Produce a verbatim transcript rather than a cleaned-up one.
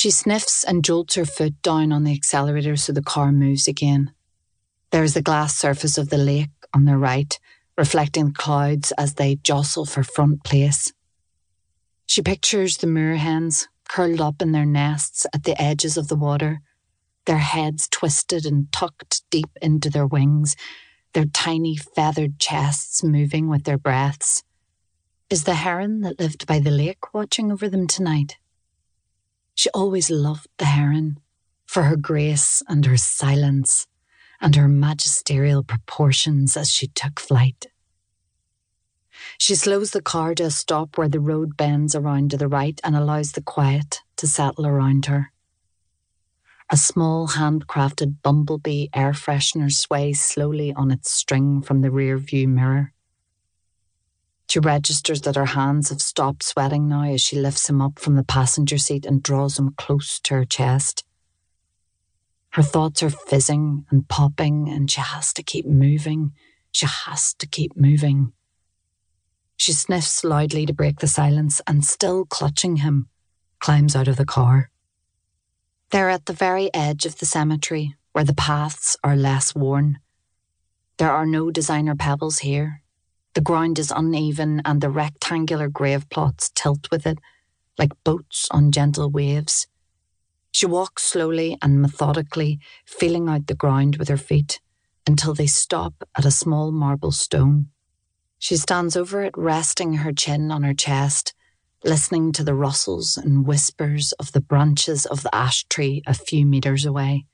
She sniffs and jolts her foot down on the accelerator so the car moves again. There is the glass surface of the lake on the right, reflecting the clouds as they jostle for front place. She pictures the moorhens curled up in their nests at the edges of the water, their heads twisted and tucked deep into their wings, their tiny feathered chests moving with their breaths. Is the heron that lived by the lake watching over them tonight? She always loved the heron for her grace and her silence and her magisterial proportions as she took flight. She slows the car to a stop where the road bends around to the right and allows the quiet to settle around her. A small handcrafted bumblebee air freshener sways slowly on its string from the rear view mirror. She registers that her hands have stopped sweating now as she lifts him up from the passenger seat and draws him close to her chest. Her thoughts are fizzing and popping, and she has to keep moving. She has to keep moving. She sniffs loudly to break the silence and, still clutching him, climbs out of the car. They're at the very edge of the cemetery, where the paths are less worn. There are no designer pebbles here. The ground is uneven and the rectangular grave plots tilt with it, like boats on gentle waves. She walks slowly and methodically, feeling out the ground with her feet, until they stop at a small marble stone. She stands over it, resting her chin on her chest, listening to the rustles and whispers of the branches of the ash tree a few metres away.